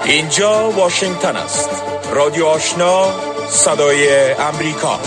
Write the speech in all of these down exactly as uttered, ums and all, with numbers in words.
اینجا واشنگتن است. رادیو آشنا، صدای امریکا.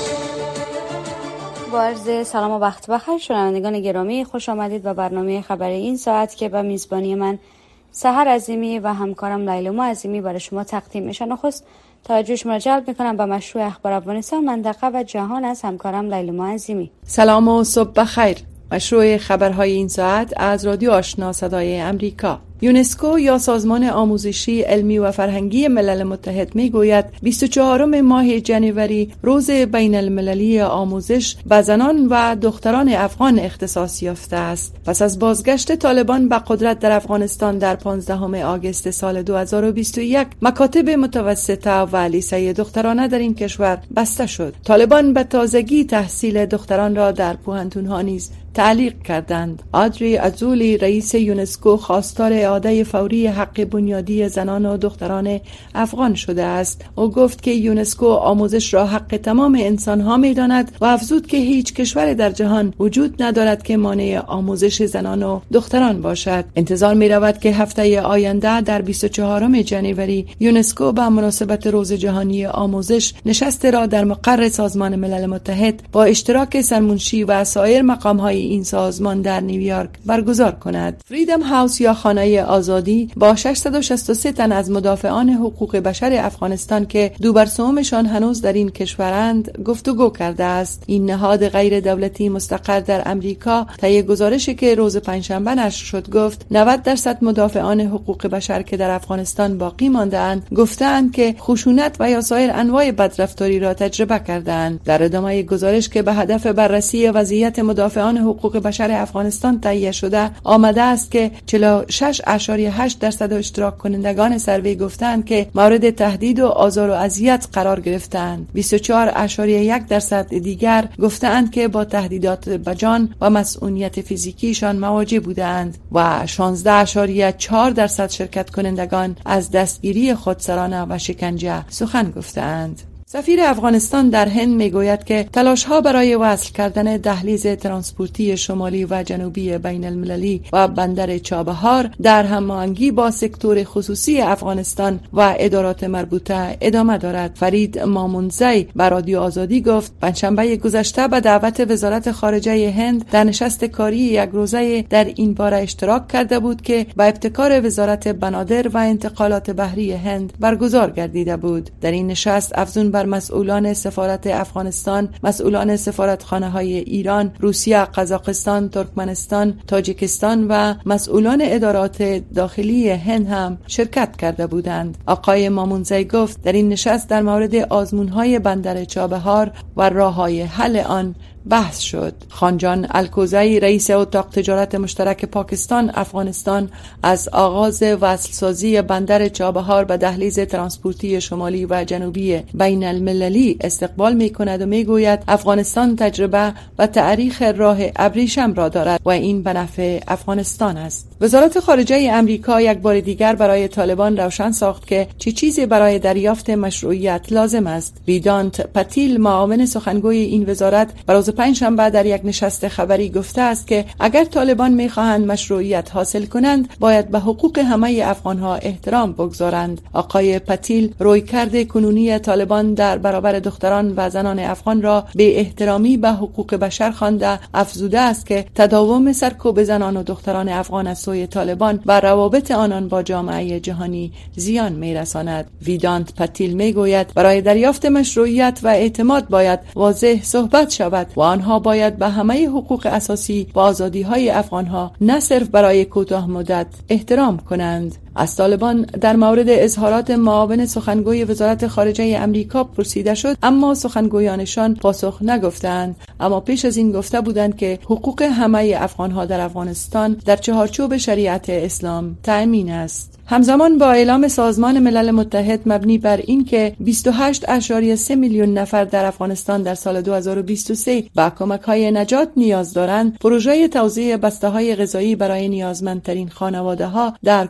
با عرض سلام و وقت بخیر شنوندگان گرامی، خوش آمدید به برنامه خبری این ساعت که به میزبانی من سحر عظیمی و همکارم لیلما عظیمی برای شما تقدیم میشه. نخست توجه شما را جلب میکنم به مشروع اخبار افغانستان، منطقه و جهان از همکارم لیلما عظیمی. سلام و صبح بخیر. مشروع خبرهای این ساعت از رادیو آشنا صدای امریکا. یونسکو یا سازمان آموزشی، علمی و فرهنگی ملل متحد میگوید بیست و چهارم ماه جنوری روز بین المللی آموزش به زنان و دختران افغان اختصاص یافته است. پس از بازگشت طالبان به قدرت در افغانستان در پانزدهم آگوست سال دو هزار و بیست و یک، مکاتب متوسطه و لیسه دخترانه در این کشور بسته شد. طالبان به تازگی تحصیل دختران را در پوهنتون‌ها نیز تعلیق کردند. آدری ازولی رئیس یونسکو خواستار اعاده فوری حق بنیادی زنان و دختران افغان شده است. او گفت که یونسکو آموزش را حق تمام انسان‌ها می‌داند و افزود که هیچ کشور در جهان وجود ندارد که مانع آموزش زنان و دختران باشد. انتظار می‌رود که هفته آینده در بیست و چهارم جنوری یونسکو به مناسبت روز جهانی آموزش نشست را در مقر سازمان ملل متحد با اشتراک سرمنشی و سایر مقام‌های این سازمان در نیویورک برگزار کند. فریدم هاوس یا خانه آزادی با ششصد و شصت و سه تن از مدافعان حقوق بشر افغانستان که دو بر سومشان هنوز در این کشورند گفتگو کرده است. این نهاد غیر دولتی مستقر در امریکا طی گزارشی که روز پنجشنبه نشر شد گفت نود درصد مدافعان حقوق بشر که در افغانستان باقی مانده‌اند گفتند که خشونت و یا سایر انواع بدرفتاری را تجربه کردند. در ادامه گزارش که به هدف بررسی وضعیت مدافعان حقوق بشر افغانستان تهیه شده آمده است که چهل و شش اشاریه هشت درصد اشتراک کنندگان سروی گفتند که مورد تهدید و آزار و اذیت قرار گرفتند. بیست و چهار اشاریه یک درصد دیگر گفتند که با تهدیدات به جان و مسئولیت فیزیکیشان مواجه بودند و شانزده اشاریه چهار درصد شرکت کنندگان از دستگیری خودسرانه و شکنجه سخن گفتند. سفیر افغانستان در هند میگوید که تلاش‌ها برای وصل کردن دهلیز ترانسپورتی شمالی و جنوبی بین المللی و بندر چابهار در هماهنگی با سکتور خصوصی افغانستان و ادارات مربوطه ادامه دارد. فرید مامونزی به رادیو آزادی گفت پنجشنبه گذشته به دعوت وزارت خارجه هند در نشست کاری یک روزه در این باره اشتراک کرده بود که به ابتکار وزارت بنادر و انتقالات بحری هند برگزار گردیده بود. در این نشست افزون بر مسئولان سفارت افغانستان، مسئولان سفارتخانه‌های ایران، روسیه، قزاقستان، ترکمنستان، تاجیکستان و مسئولان ادارات داخلی هند هم شرکت کرده بودند. آقای مامونزی گفت در این نشست در مورد آزمون‌های بندر چابهار و راه‌های حل آن بحث شد. خانجان الکوزی رئیس اتاق تجارت مشترک پاکستان افغانستان از آغاز وصلسازی بندر چابهار به دهلیز ترانسپورتی شمالی و جنوبی بین المللی استقبال می کند و می گوید افغانستان تجربه و تاریخ راه ابریشم را دارد و این به نفع افغانستان است. وزارت خارجه امریکا یک بار دیگر برای طالبان روشن ساخت که چه چیزی برای دریافت مشروعیت لازم است. ویدانت پتیل معاون سخنگوی این وزارت روز پنجشنبه در یک نشست خبری گفته است که اگر طالبان می‌خواهند مشروعیت حاصل کنند باید به حقوق همه افغان‌ها احترام بگذارند. آقای پتیل رویکرد کنونی طالبان در برابر دختران و زنان افغان را به احترامی به حقوق بشر خوانده افزوده است که تداوم سرکوب زنان و دختران افغان از سوی طالبان و روابط آنان با جامعه جهانی زیان می‌رساند. ویدانت پتیل می‌گوید برای دریافت مشروعیت و اعتماد باید واضح صحبت شود و آنها باید به همه حقوق اساسی و آزادی‌های افغان‌ها نه صرف برای کوتاه مدت احترام کنند. از طالبان در مورد اظهارات معاون سخنگوی وزارت خارجه امریکا پرسیده شد، اما سخنگویانشان پاسخ نگفتند، اما پیش از این گفته بودند که حقوق همه افغان‌ها در افغانستان در چهارچوب شریعت اسلام تأمین است. همزمان با اعلام سازمان ملل متحد مبنی بر این که بیست و هشت اشاریه سه میلیون نفر در افغانستان در سال دو هزار و بیست و سه به کمک‌های نجات نیاز دارند، پروژه توزیع بسته‌های غذایی برای نیازمندترین خانواده‌ها در کابل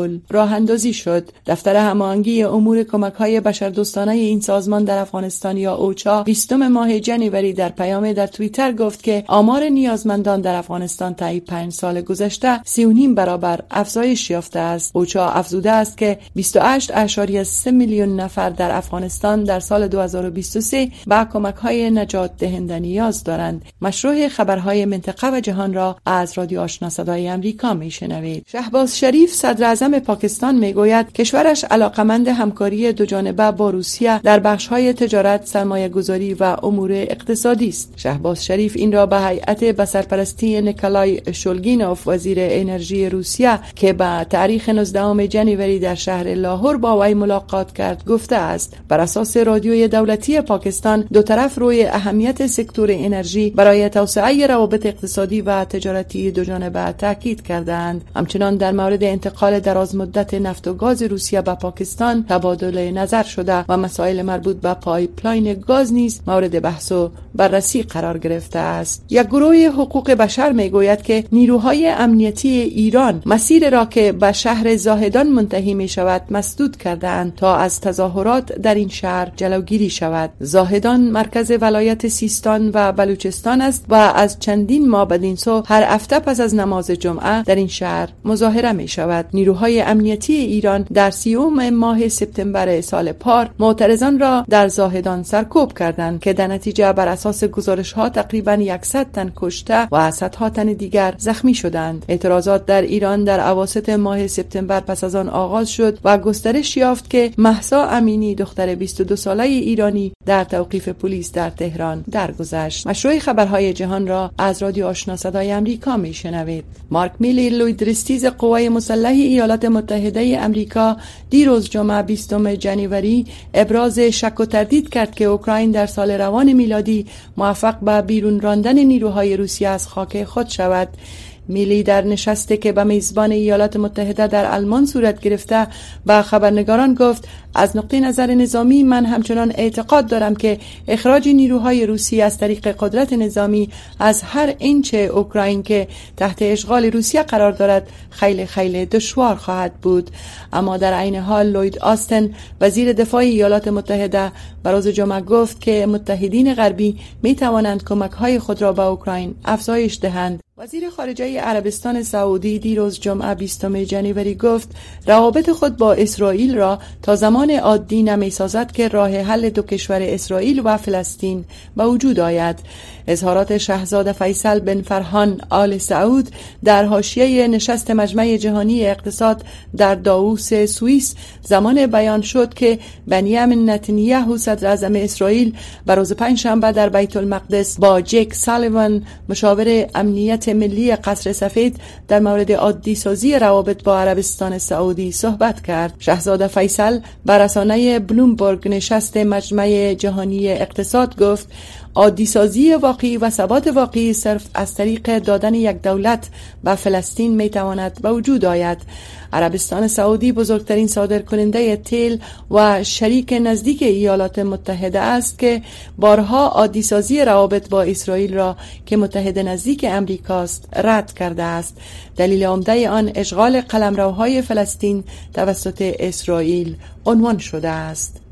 کابل راه اندازی شد. دفتر هماهنگی امور کمک‌های بشردوستانه این سازمان در افغانستان یا اوچا بیستم ماه جنوری در پیام در توییتر گفت که آمار نیازمندان در افغانستان طی پنج سال گذشته سی و نیم برابر افزایش یافته است. اوچا افزوده است که بیست و هشت ممیز سه میلیون نفر در افغانستان در سال دو هزار و بیست و سه به کمک‌های نجات دهنده نیاز دارند. مشروع خبرهای منطقه و جهان را از رادیو آشنا صدای امریکا میشنوید. شهباز شریف صدر اعظم پاکستان میگوید کشورش علاقمند همکاری دوجانبه با روسیه در بخش‌های تجارت، سرمایه‌گذاری و امور اقتصادی است. شهباز شریف این را به هیئت به سرپرستی نیکولای شولگینوف وزیر انرژی روسیه که به تاریخ نوزدهم جنوری در شهر لاهور با وی ملاقات کرد گفته است. بر اساس رادیوی دولتی پاکستان دو طرف روی اهمیت سکتور انرژی برای توسعه روابط اقتصادی و تجارتی دوجانبه تاکید کردند. همچنان در مورد انتقال درازمدت نفت و گاز روسیه به پاکستان تبادل نظر شده و مسائل مربوط به پایپلاین گاز نیز مورد بحث و بررسی قرار گرفته است. یک گروه حقوق بشر میگوید که نیروهای امنیتی ایران مسیر را که به شهر زاهدان منتهی می شود مسدود کردند تا از تظاهرات در این شهر جلوگیری شود. زاهدان مرکز ولایت سیستان و بلوچستان است و از چندین ماه بدین سو هر هفته پس از نماز جمعه در این شهر مظاهره می شود. نیروهای امنیتی ایران در سیوم ماه سپتامبر سال پار معترضان را در زاهدان سرکوب کردند که در نتیجه بر اساس گزارش ها تقریبا صد تن کشته و صدها تن دیگر زخمی شدند. اعتراضات در ایران در اواسط ماه سپتامبر پس از آن آغاز شد و گسترش یافت که مهسا امینی دختر بیست و دو ساله ایرانی در توقیف پلیس در تهران درگذشت. مشروع خبرهای جهان را از رادیو آشنا صدای امریکا میشنوید. مارک میلی لویدرستیز قوای مسلح ایالات متحده امریکا دیروز جمعه بیستم جنوری ابراز شک و تردید کرد که اوکراین در سال روان میلادی موفق به بیرون راندن نیروهای روسیه از خاک خود شود. میلی در نشستی که به میزبان ایالات متحده در آلمان صورت گرفته با خبرنگاران گفت از نقطه نظر نظامی من همچنان اعتقاد دارم که اخراج نیروهای روسی از طریق قدرت نظامی از هر اینچ اوکراین که تحت اشغال روسیه قرار دارد خیلی خیلی دشوار خواهد بود. اما در عین حال لوید آستن وزیر دفاع ایالات متحده بروز جمعه گفت که متحدین غربی می توانند کمک‌های خود را به اوکراین افزایش دهند. وزیر خارجه عربستان سعودی دیروز جمعه بیستم جنوری گفت روابط خود با اسرائیل را تا زمان عادی نمی سازد که راه حل دو کشور اسرائیل و فلسطین به وجود آید. اظهارات شاهزاده فیصل بن فرهان آل سعود در حاشیه نشست مجمع جهانی اقتصاد در داووس سوئیس زمان بیان شد که بنیامین نتانیاهو صدر اعظم اسرائیل بر روز پنجشنبه در بیت المقدس با جک سالیوان مشاور امنیت ملی قصر سفید در مورد عادی سازی روابط با عربستان سعودی صحبت کرد. شاهزاده فیصل بر رسانه بلومبرگ نشست مجمع جهانی اقتصاد گفت عادی سازی واقعی و ثبات واقعی صرف از طریق دادن یک دولت به فلسطین می تواند به وجود آید. عربستان سعودی بزرگترین صادرکننده تیل و شریک نزدیک ایالات متحده است که بارها عادی سازی روابط با اسرائیل را که متحد نزدیک امریکاست رد کرده است. دلیل عمده آن اشغال قلمروهای فلسطین توسط اسرائیل عنوان شده است.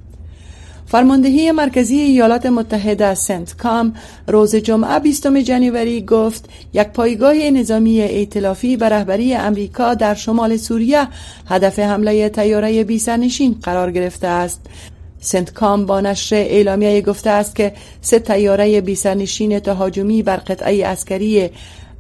فرماندهی مرکزی ایالات متحده سنت کام روز جمعه بیستم جنوری گفت یک پایگاه نظامی ائتلافی به رهبری امریکا در شمال سوریه هدف حمله طیاره بی سرنشین قرار گرفته است. سنت کام با نشر اعلامیه گفته است که سه طیاره بی سرنشین تهاجمی بر قطعه عسکری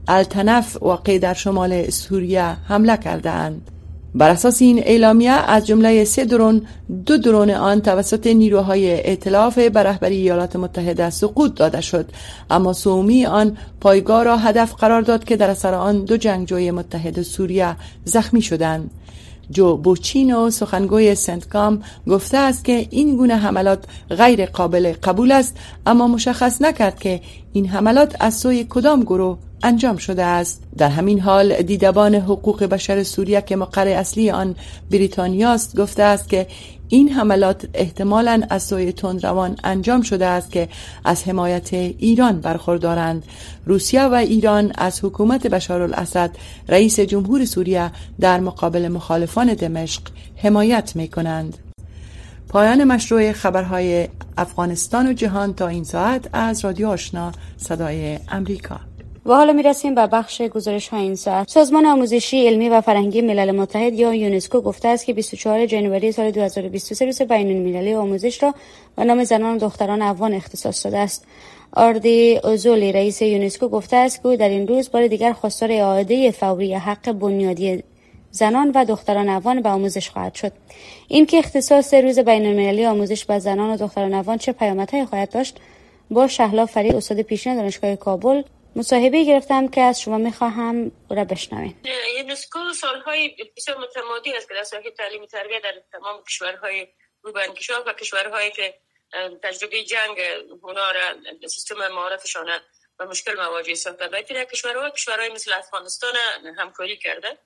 التنف واقع در شمال سوریه حمله کردند. بر اساس این اعلامیه از جمله سه درون دو درون آن توسط نیروهای ائتلاف به رهبری ایالات متحده سقوط داده شد، اما سومی آن پایگاه را هدف قرار داد که در اثر آن دو جنگجوی متحد سوریه زخمی شدند. جو بوچینو سخنگوی سنتکام گفته است که این گونه حملات غیر قابل قبول است، اما مشخص نکرد که این حملات از سوی کدام گروه انجام شده است. در همین حال دیدبان حقوق بشر سوریه که مقر اصلی آن بریتانیا است گفته است که این حملات احتمالاً از سوی تندروان انجام شده است که از حمایت ایران برخوردارند. روسیه و ایران از حکومت بشارالاسد رئیس جمهور سوریه در مقابل مخالفان دمشق حمایت می‌کنند. پایان مشروع خبرهای افغانستان و جهان تا این ساعت از رادیو آشنا صدای امریکا. و حالا میرسیم به بخش گزارش های این ساعت. سازمان آموزشی علمی و فرهنگی ملل متحد یا یونسکو گفته است که بیست و چهارم ژانویه سال دو هزار و بیست و سه روز بین المللی آموزش را به نام زنان و دختران افغان اختصاص داده است. آردی اوزولی رئیس یونسکو گفته است که در این روز بار دیگر خواستار اعاده فوری حق بنیادی زنان و دختران افغان به آموزش خواهد شد. این که اختصاص روز بین المللی آموزش به زنان و دختران افغان چه پیامدهایی خواهد داشت، با شهلا فرید استاد پیشین دانشگاه کابل مصاحبه گرفتم که از شما میخواهم را بشنوید. یونسکو سالهای بسیار متمادی است که در ساحه تعلیم تربیت در تمام کشورهای روبندکشا و کشورهایی که تجربه جنگ اونا را سیستم معارفشان و مشکل مواجه ساخته. باید کشورها کشورهای مثل افغانستان همکاری کرده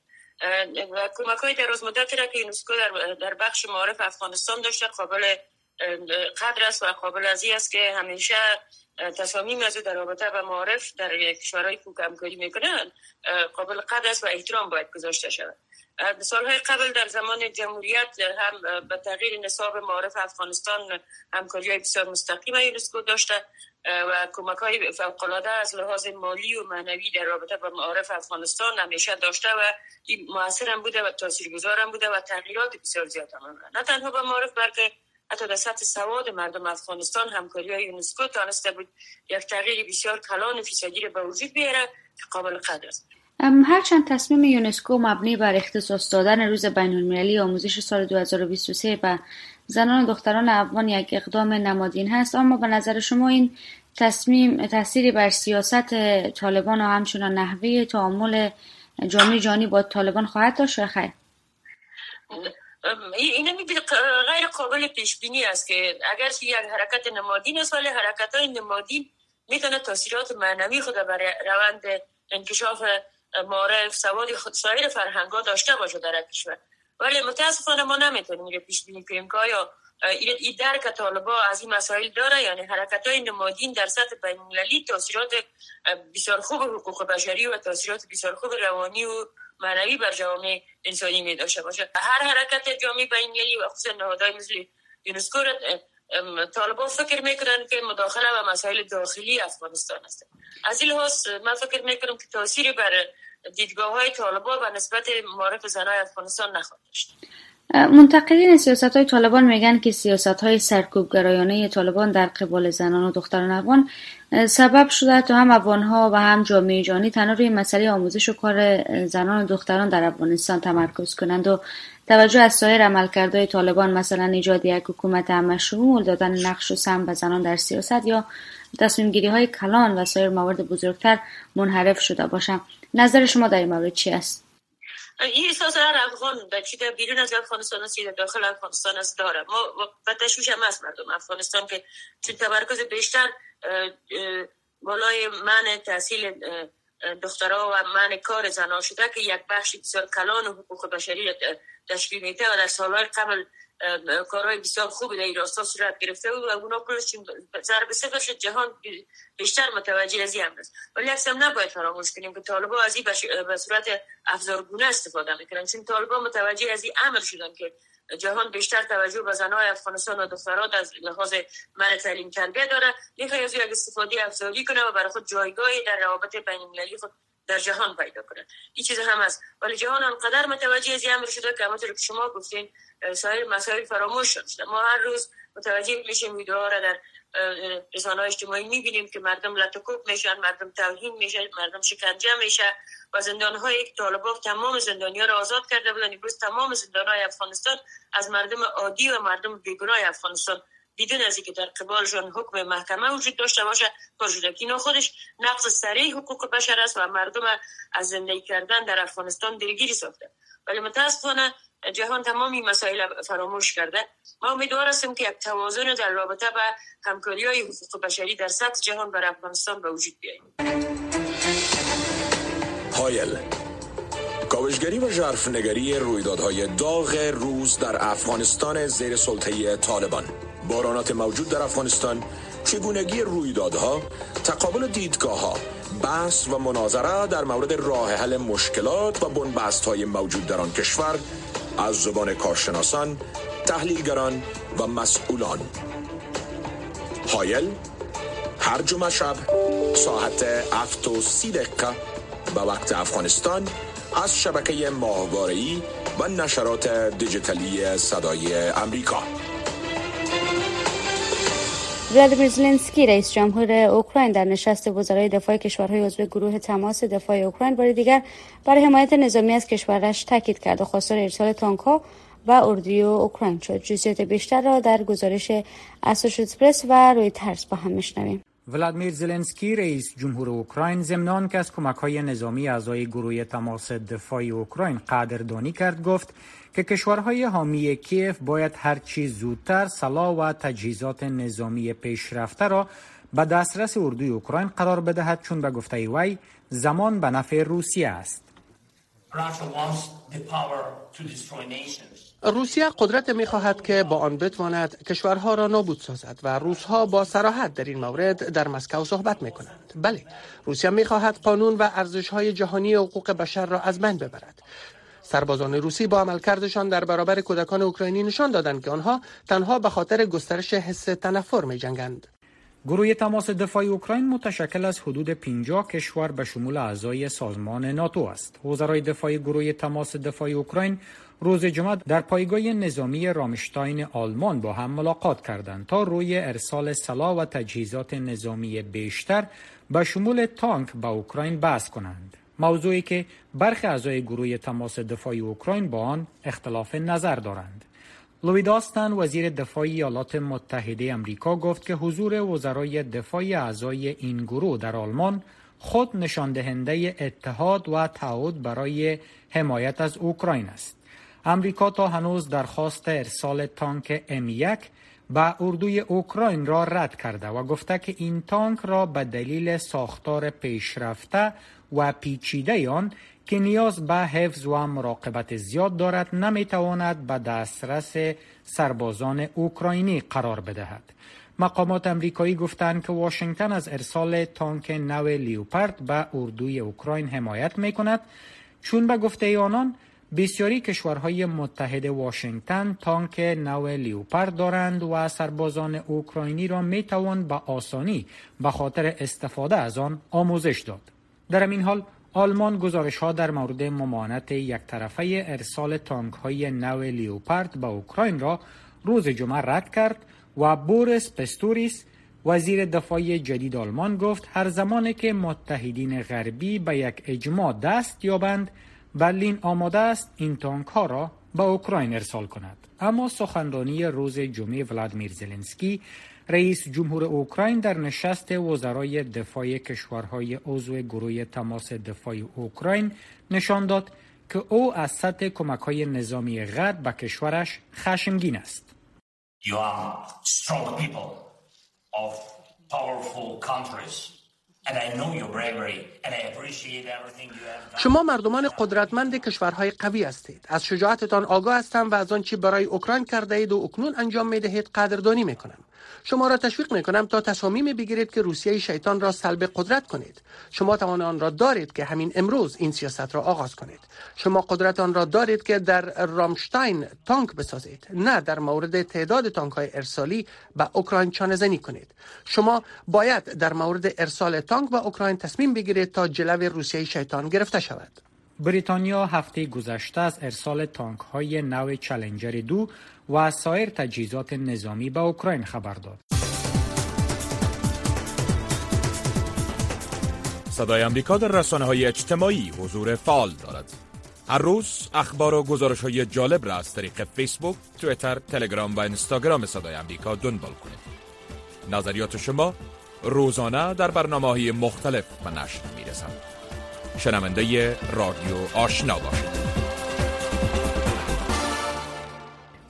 و کمک‌های دراز مدتی را که یونسکو در در بخش معارف افغانستان داشته قابل قدر است و قابل ازی است که همیشه تصامیم از در رابطه با معارف در کشورهای که همکاری میکنند قابل قدر است و احترام باید گذاشته شود. سالهای قبل در زمان جمهوریت هم به تغییر نصاب معارف افغانستان همکاری‌های بسیار مستقیم یونسکو داشته و کمک‌های فوق‌العاده از لحاظ مالی و معنوی در رابطه با معارف افغانستان همیشه داشته و مؤثر هم بوده و تاثیرگذار هم بوده و تغییرات بسیار زیاد هم آورده. نه تنها با معارف بلکه حتی در سطح سواد مردم افغانستان همکاری‌های یونسکو تانسته بود یک تغییر بسیار کلان و فیصدی را به وجود بیاره که قابل قدر است. هرچند تصمیم یونسکو مبنی بر اختصاص دادن روز بین المللی آموزش سال دو هزار و بیست و سه به زنان و دختران افغان یک اقدام نمادین هست، اما به نظر شما این تصمیم تأثیری بر سیاست طالبان و همچنان نحوه تعامل جامعه جهانی با طالبان خواهد داشت یا خیر؟ این غیر قابل پیش بینی است که اگر یک حرکت نمادین است ولی حرکت‌های نمادین میتونه تاثیرات معنوی خود بر روند انکشاف معارف سواد خود سایر فرهنگ‌ها داشته باشه در کشور، ولی متاسفانه ما نمیتونیم پیش بینی کنیم که آیا این درک طالبان از این مسائل داره. یعنی حرکت‌های نمادین در سطح بین‌المللی تاثیرات بسیار خوب حقوق بشری و تاثیرات بسیار خوب روانی و معنوی بر جامعه انسانی می داشته باشه. هر حرکت جامعه بین‌المللی و خصوصا نهادهای مثل یونسکو طالبان فکر میکنن که مداخله و مسائل داخلی افغانستان است. از این لحاظ من فکر میکنم که تأثیری بر دیدگاه‌های طالبان و نسبت معارف زنای افغانستان نخواهد داشت. منتقدین سیاست‌های طالبان میگن که سیاست‌های سرکوبگرایانه طالبان در قبال زنان و دختران افغان سبب شده تا هم افغان‌ها و هم جامعه جهانی تنها روی مسئله آموزش و کار زنان و دختران در افغانستان تمرکز کنند و توجه از سایر عملکردهای طالبان مثلا ایجاد یک حکومت هم‌شمول، دادن نقش و سهم به زنان در سیاست یا تصمیم‌گیری‌های کلان و سایر موارد بزرگتر منحرف شده باشند. نظر شما در این مورد چی است؟ این احساس هر افغان در چی در بیرون از افغانستان است یا داخل افغانستان است داره. ما با تشویش هم از مردم افغانستان که چون تمرکز بیشتر بالای منع تحصیل دخترها و منع کار زنها شده که یک بخشی بسیار کلان و حقوق بشری را تشکیل میده و در سالهای قبل کارهای بسیار خوبی در این راستا صورت گرفته بود و اونا کلش ضرب صفر شد. جهان بیشتر متوجه از این امر است، ولی اصلا نباید فراموش کنیم که طالبان از این به صورت افزارگونه استفاده میکنن، چون طالبان متوجه از این امر شدن که جهان بیشتر توجه به زنهای افغانستان و دختران از لحاظ منع تعلیم تربیت داره، میخواد از یک استفاده افزاری کنه و برای خود جایگاهی در روابط بین‌المللی خود در جهان پیدا کنه. این چیز هم است، ولی جهان انقدر متوجه از این امر شده که همونطور که شما گفتین سایر مسائل فراموش شده. ما هر روز متوجه میشیم ویدیوها را در رسانه‌های اجتماعی میبینیم که مردم لطکوب میشن، مردم توهین میشن، مردم شکنجه میشه و زندان‌های که طالبان تمام زندانی‌ها را آزاد کرده بودن، امروز تمام زندان‌های افغانستان از مردم عادی و مردم بیگناه افغانستان بدون از اینکه در قبالشان حکم محکمه وجود داشته باشه پر شده. اینا خودش نقض صریح حقوق بشر است و مردم از زندگی کردن در افغانستان دلگیری ساخته. ولی متاسفانه جهان تمامی مسائل فراموش کرده. ما امیدوار هستیم که یک توازن در رابطه با همکاری‌های حقوق بشری در سطح جهان برای افغانستان به وجود بیاید. هایل، کاوشگری و ژرفنگری رویدادهای داغ روز در افغانستان زیر سلطه طالبان، بحرانات موجود در افغانستان، چگونگی رویدادها، تقابل دیدگاه‌ها، بحث و مناظره در مورد راه حل مشکلات و بنبست‌های موجود در آن کشور از زبان کارشناسان، تحلیلگران و مسئولان. هایل هر جمعه شب ساعت هفت و سی دقیقه به وقت افغانستان از شبکه ماهواره‌ای و نشرات دیجیتالی صدای امریکا. ولادیمیر زلنسکی رئیس جمهور اوکراین در نشست وزرای دفاع کشورهای عضو گروه تماس دفاع اوکراین بار دیگر برای حمایت نظامی از کشورش تاکید کرد و خواستار ارسال تانک‌ها و اردوی اوکراین شد. جزئیات بیشتر را در گزارش اسوشییتد پرس و رویترز با هم میشنویم. ولادیمیر زلنسکی رئیس جمهور اوکراین ضمن که از کمک‌های نظامی اعضای گروه تماس دفاع اوکراین قدردانی کرد، گفت که کشورهای حامی کیف باید هر چی زودتر سلاح و تجهیزات نظامی پیشرفته را به دسترس اردوی اوکراین قرار بدهد، چون به گفته وی زمان به نفع روسیه است. روسیه قدرت می‌خواهد که با آن بتواند کشورها را نابود سازد و روس‌ها با صراحت در این مورد در مسکو صحبت می‌کنند. بله، روسیه می‌خواهد قانون و ارزش‌های جهانی حقوق بشر را از بین ببرد. سربازان روسی با عملکردشان در برابر کودکان اوکراینی نشان دادند که آنها تنها به خاطر گسترش حس تنفر می‌جنگند. گروه تماس دفاع اوکراین متشکل از حدود پنجاه کشور به شمول اعضای سازمان ناتو است. وزرای دفاع گروه تماس دفاع اوکراین روز جمعه در پایگاه نظامی رامشتاین آلمان با هم ملاقات کردند تا روی ارسال سلاح و تجهیزات نظامی بیشتر به شمول تانک به اوکراین بحث کنند. موضوعی که برخی اعضای گروه تماس دفاع اوکراین با آن اختلاف نظر دارند. لوید آستن وزیر دفاع ایالات متحده آمریکا گفت که حضور وزرای دفاع اعضای این گروه در آلمان خود نشان دهنده اتحاد و تعهد برای حمایت از اوکراین است. آمریکا تا هنوز درخواست ارسال تانک ام یک به اردوی اوکراین را رد کرده و گفته که این تانک را به دلیل ساختار پیشرفته و پیچیده آن که نیاز به حفظ و مراقبت زیاد دارد نمیتواند به دسترس سربازان اوکراینی قرار بدهد. مقامات امریکایی گفتند که واشنگتن از ارسال تانک نو لیوپارد به اردوی اوکراین حمایت میکند، چون به گفته آنان بسیاری کشورهای متحد واشنگتن تانک نو لیوپارد دارند و سربازان اوکراینی را میتوان به آسانی به خاطر استفاده از آن آموزش داد. در این حال آلمان گزارش‌ها در مورد ممانعت یک طرفه ارسال تانک‌های نو لیوپارد به اوکراین را روز جمعه رد کرد و بوریس پستوریس وزیر دفاع جدید آلمان گفت هر زمانی که متحدین غربی به یک اجماع دست یابند، برلین آماده است این تانک‌ها را به اوکراین ارسال کند. اما سخنرانی روز جمعه ولادیمیر زلنسکی رئیس جمهور اوکراین در نشست وزرای دفاع کشورهای عضو گروه تماس دفاع اوکراین نشان داد که او از سطح کمک‌های نظامی غرب به کشورش خشمگین است. You are strong people of powerful countries. And I know your bravery and I appreciate everything you have done. شما مردمان قدرتمند کشورهای قوی هستید. از شجاعتتان آگاه هستم و از آنچه برای اوکراین کرده اید و اکنون انجام می‌دهید قدردانی می‌کنم. شما را تشویق می‌کنم تا تصامیم بگیرید که روسیه شیطان را سلب قدرت کنید. شما توان آن را دارید که همین امروز این سیاست را آغاز کنید. شما قدرت آن را دارید که در رامشتاین تانک بسازید، نه در مورد تعداد تانک‌های ارسالی به اوکراین چانه‌زنی کنید. شما باید در مورد ارسال تانک به اوکراین تصمیم بگیرید تا جلوی روسیه شیطان گرفته شود. بریتانیا هفته گذشته از ارسال تانک‌های نو چالنجر دو و سایر تجهیزات نظامی به اوکراین خبر داد. صدای امریکا در رسانه‌های اجتماعی حضور فعال دارد. هر روز اخبار و گزارش‌های جالب را از طریق فیسبوک، توییتر، تلگرام و اینستاگرام صدای امریکا دنبال کنید. نظریات شما روزانه در برنامه‌های مختلف به نشر می‌رسند. شنونده رادیو آشنا باشید.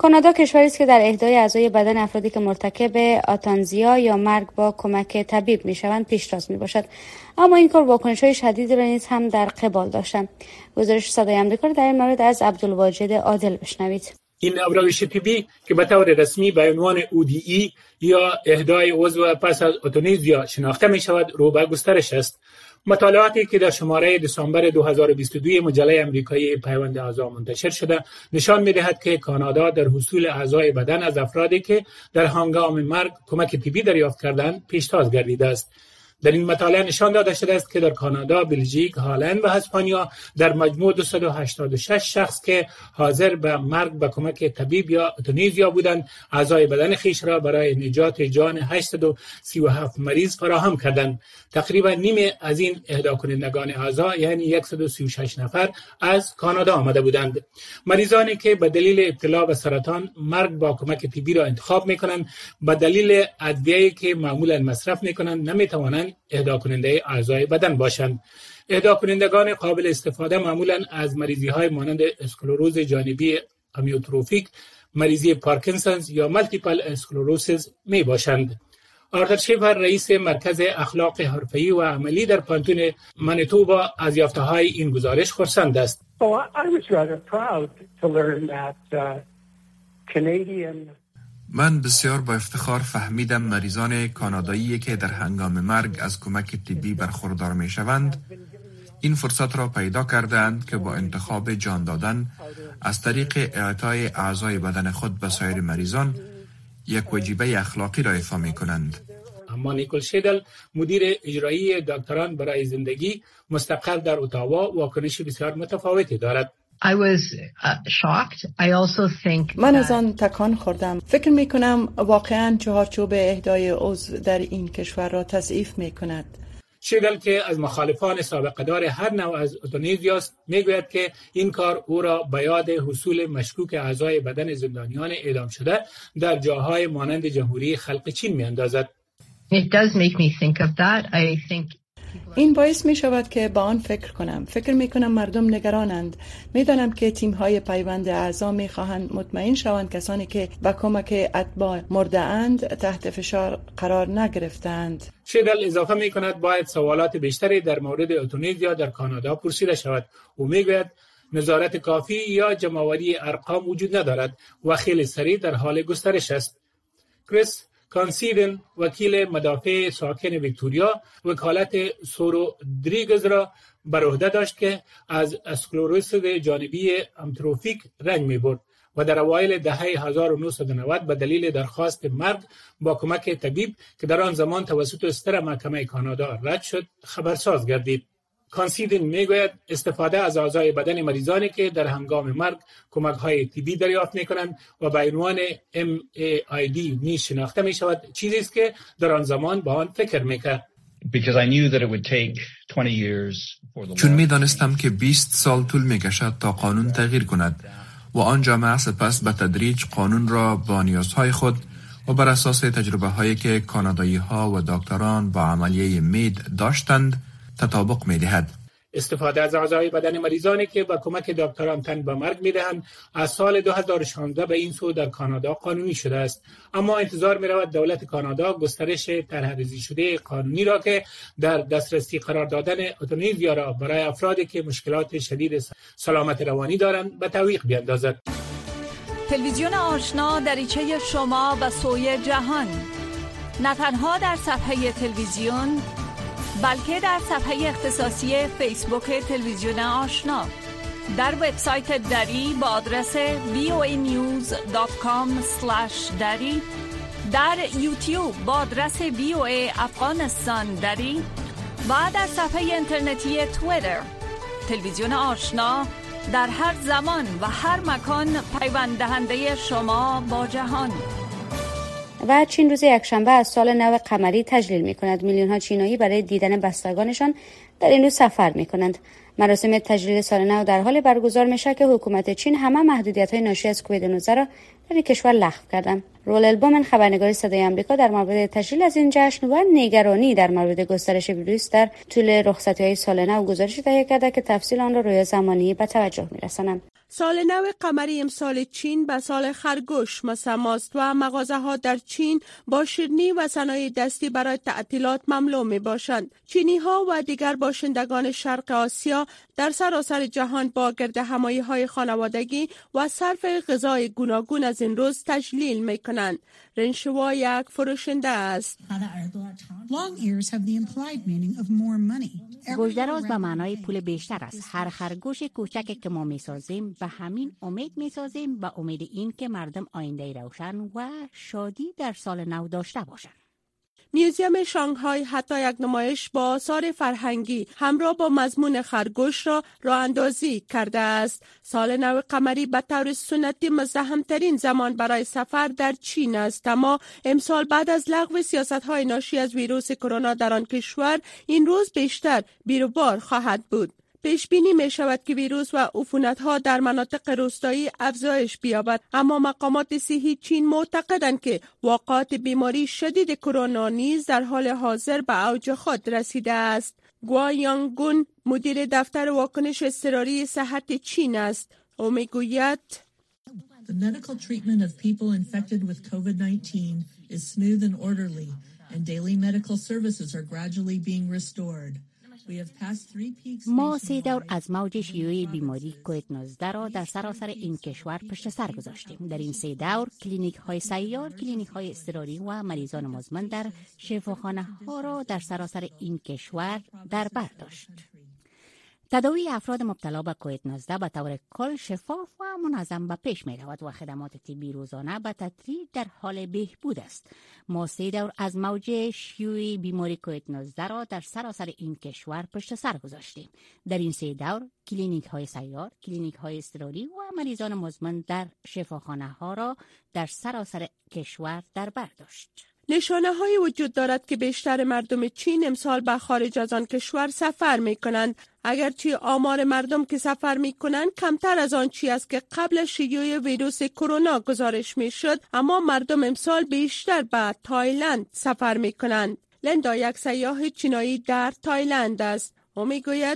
کانادا کشوری است که در اهدای اعضای بدن افرادی که مرتکب آتانزیا یا مرگ با کمک طبیب میشوند پیشتاز میباشد، اما این کار واکنش‌های شدیدی را نیز هم در قبال داشتند. گزارش صدای آمریکا را در این مورد از عبدالواجد عادل بشنوید. این اوراق طبی که به طور رسمی به عنوان او دی ای یا اهدای عضو پس از اوتانازیا شناخته می شود رو به گسترش است. مطالعاتی که در شماره دسامبر دو هزار و بیست و دو مجله آمریکایی پیوند اعضا منتشر شده نشان می دهد که کانادا در حصول اعضای بدن از افرادی که در هنگام مرگ کمک طبی دریافت کردند پیشتاز گردیده است. در این مطالعه نشان داده شده است که در کانادا، بلژیک، هلند و اسپانیا در مجموع دویست و هشتاد و شش شخص که حاضر به مرگ به کمک طبیب یا اوتانازیا بودند، اعضای بدن خیش را برای نجات جان هشتصد و سی و هفت مریض فراهم کردند. تقریبا نیمه از این اهدا کنندگان اعضا یعنی صد و سی و شش نفر از کانادا آمده بودند. مریضانی که به دلیل ابتلا به سرطان مرگ با کمک طبی را انتخاب می‌کنند، به دلیل ادویه‌ای که معمولا مصرف می‌کنند نمی‌توانند اهدا کننده اعضای بدن باشند. اهدا کنندگان قابل استفاده معمولا از مریضی‌های مانند اسکلروز جانبی امیوتروفیک، مریضی پارکینسونز یا مالتیپل اسکلروسیس می باشند. آرتر شیفر رئیس مرکز اخلاق حرفه‌ای و عملی در پانتون منیتوبا از یافته‌های این گزارش خرسند است. من بسیار با افتخار فهمیدم مریضان کانادایی که در هنگام مرگ از کمک طبی برخوردار می شوند این فرصت را پیدا کردند که با انتخاب جان دادن از طریق اعطای اعضای بدن خود به سایر مریضان یک وجیبه اخلاقی را ایفا می کنند. اما نیکول شیدل مدیر اجرایی دکتران برای زندگی مستقر در اتاوا واکنش بسیار متفاوتی دارد. I was uh, shocked. I also think من از آن تکان خوردم. فکر می کنم واقعاً چهارچوب اهدای عضو در این کشور را تضعیف می کند. شیدل که از مخالفان سابقه‌دار هر نوع از اوتانازیا است میگوید که این کار او را به یاد حصول مشکوک اعضای بدن زندانیان اعدام شده در جاهای مانند جمهوری خلق چین میاندازد. It does make me think of that. I think این باعث می شود که با آن فکر کنم. فکر می کنم مردم نگرانند. می دانم که تیم های پیوند اعضا می خواهند مطمئن شوند کسانی که با کمک اتباع مرده اند تحت فشار قرار نگرفتند. شیدل اضافه می کند باید سوالات بیشتری در مورد اوتانازیا در کانادا پرسیده شود. او می گوید نظارت کافی یا جمع‌آوری ارقام وجود ندارد و خیلی سریع در حال گسترش است. کریس کانسیدن وکیل مدافع ساکن ویکتوریا وکالت سورودریگز را بر عهده داشت که از اسکلروسیس جانبی امتروفیک رنج می‌برد و در اوایل دهه هزار و نهصد و نود به دلیل درخواست مرگ با کمک طبیب که در آن زمان توسط ستر محکمه کانادا رد شد خبرساز گردید. کانسیدن میگوید استفاده از اعضای بدن مریضانی که در هنگام مرگ کمک‌های طبی دریافت می‌کنند و به عنوان ام ای آی دی نیز شناخته می‌شود چیزی است که در آن زمان با آن فکر می‌کرد. چون می‌دانستم که بیست سال طول می‌کشد تا قانون تغییر کند و آن جامعه سپس به تدریج قانون را با نیازهای خود و بر اساس تجربه‌هایی که کانادایی‌ها و دکتران با عملیه مید داشتند تطابق می‌دهد. استفاده از اعضای بدن مریضانی که با کمک دکتران تن به مرگ می‌دهند از سال دو هزار و شانزده به این سو در کانادا قانونی شده است، اما انتظار می‌رود دولت کانادا گسترش طرح‌ریزی شده قانونی را که در دسترسی قرار دادن اوتانازیا را برای افرادی که مشکلات شدید سلامت روانی دارند به تعویق بیاندازد. تلویزیون آشنا دریچه شما به سوی جهان، نه تنها در صفحه تلویزیون بلکه در صفحه اختصاصی فیسبوک تلویزیون آشنا، در وبسایت دری با آدرس وی او ای نیوز دات کام اسلش دری، در یوتیوب با آدرس وی او ای افغانستان دری و در صفحه اینترنتی توییتر. تلویزیون آشنا در هر زمان و هر مکان پیوند دهنده شما با جهان. و چین روز یکشنبه از سال نو قمری تجلیل می کند. میلیون ها چینایی برای دیدن بستگانشان در این روز سفر می کنند. مراسم تجلیل سال نو در حال برگزار می شود که حکومت چین همه محدودیت‌های ناشی از کووید نوزده را در کشور لغو کردند. رولل بومن خبرنگار صدای آمریکا در مورد تجلیل از این جشن و نگرانی در مورد گسترش ویروس در طول رخصتی‌های سال نو گزارش تهیه کرده که تفصیل آن را روی زمانی به توجه می‌رسانم. سال نو قمری امسال چین به سال خرگوش مسماست و مغازه ها در چین با شیرینی و صنایع دستی برای تعطیلات مملو می باشند. چینی ها و دیگر باشندگان شرق آسیا در سراسر جهان با گرد همایی های خانوادگی و صرف غذای گوناگون از این روز تجلیل می کنند. رنشوا یک فروشنده است. گوش‌دراز به معنای پول بیشتر است. هر خرگوش کوچکی که ما می‌سازیم به همین امید می‌سازیم، به امید این که مردم آینده روشن و شادی در سال نو داشته باشند. میوزیم شانگهای حتی یک نمایش با آثار فرهنگی همراه با مضمون خرگوش را راه اندازی کرده است. سال نو قمری به طور سنتی مزدحم‌ترین زمان برای سفر در چین است، اما امسال بعد از لغو سیاست‌های ناشی از ویروس کرونا در آن کشور این روز بیشتر بیروبار خواهد بود. پیش بینی می شود که ویروس و عفونت‌ها در مناطق روستایی افزایش بیابد، اما مقامات صحی چین معتقدند که واقعات بیماری شدید کرونا نیز در حال حاضر به اوج خود رسیده است. گوا یانگون مدیر دفتر واکنش اضطراری صحت چین است. او میگوید The medical treatment of people infected with کووید نوزده is smooth and orderly and daily medical services are gradually being restored. ما سه دور از موج شیوع بیماری کووید نوزده را در سراسر این کشور پشت سر گذاشتیم. در این سه دور کلینیک های سیار، کلینیک های اضطراری و مریضان مزمن در شفاخانه ها را در سراسر این کشور در بر داشت. تداوی افراد مبتلا به کووید نوزده به طور کل شفاف و منظم به پیش می رود و خدمات طبی روزانه به تدریج در حال بهبود است. ما سه دور از موج شیوع بیماری کووید نوزده را در سراسر این کشور پشت سر گذاشتیم. در این سه دور کلینیک های سیار، کلینیک های اضطراری و مریضان مزمن در شفاخانه ها را در سراسر کشور در بر داشت. نشانه های وجود دارد که بیشتر مردم چین امسال به خارج از آن کشور سفر می کنند. اگرچه آمار مردم که سفر می کنند کمتر از آن چی است که قبل شیوع ویروس کرونا گزارش می شد، اما مردم امسال بیشتر به تایلند سفر می کنند. لندا یک سیاح چینایی در تایلند است. او می گوید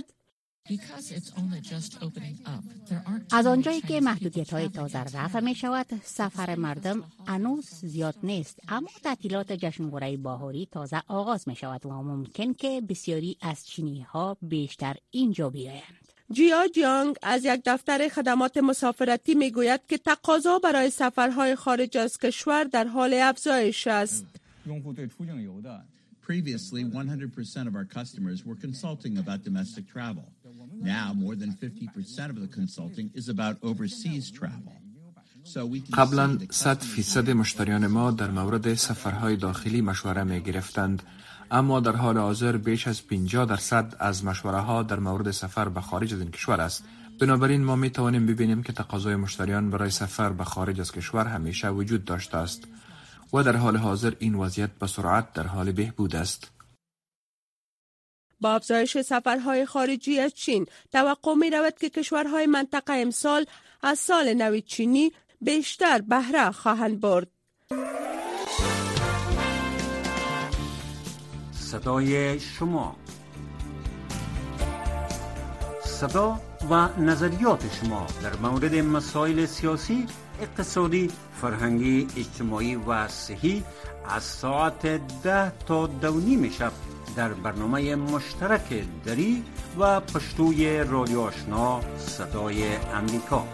از آنجایی که محدودیت‌های تازه رفع می شود، سفر مردم هنوز زیاد نیست، اما تعطیلات جشنواره بهاری تازه آغاز می شود و ممکن که بسیاری از چینی‌ها بیشتر اینجا بیایند. جیا جیانگ از یک دفتر خدمات مسافرتی می گوید که تقاضا برای سفرهای خارج از کشور در حال افزایش است. Previously, one hundred percent of our customers were consulting about domestic travel. Now, more than fifty percent of the consulting is about overseas travel. قبلا صد فیصد مشتریان ما در مورد سفرهای داخلی مشوره می گرفتند، اما در حال حاضر بیش از پنجاه درصد از مشوره ها در مورد سفر به خارج از این کشور است. بنابراین ما می توانیم ببینیم که تقاضای مشتریان برای سفر به خارج از کشور همیشه وجود داشته است و در حال حاضر این وضعیت به سرعت در حال بهبود است. با افزایش سفرهای خارجی از چین، توقع می رود که کشورهای منطقه امسال از سال نو چینی بیشتر بهره خواهند برد. صدای شما، صدا و نظریات شما در مورد مسائل سیاسی، اقتصادی، فرهنگی، اجتماعی و صحی از ساعت ده تا دو نیم شب در برنامه مشترک دری و پشتوی رادیو آشنا صدای امریکا.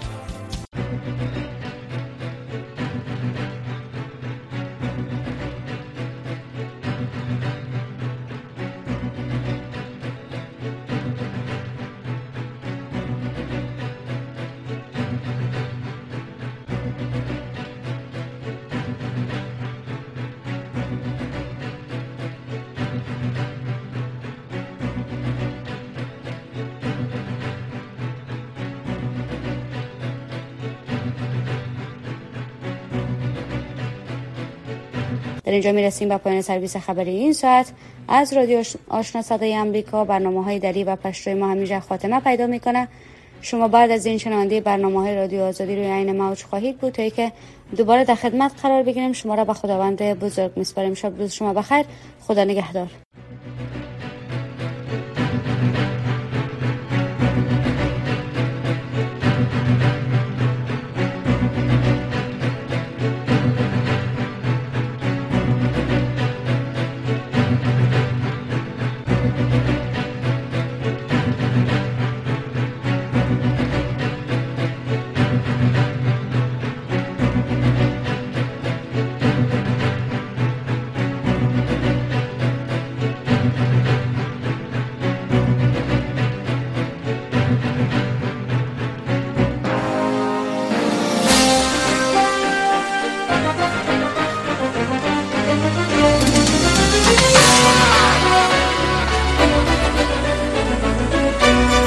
در اینجا میرسیم به پایان سرویس خبری این ساعت از رادیو آشنا صدای امریکا. برنامه‌های دری و پشتوی ما همینجا خاتمه پیدا میکنه. شما بعد از این شنونده برنامه‌های رادیو آزادی روی عین موج خواهید بود تا اینکه دوباره در خدمت قرار بگیریم. شما را به خداوند بزرگ میسپاریم. شب روز شما بخیر. خدا نگهدار.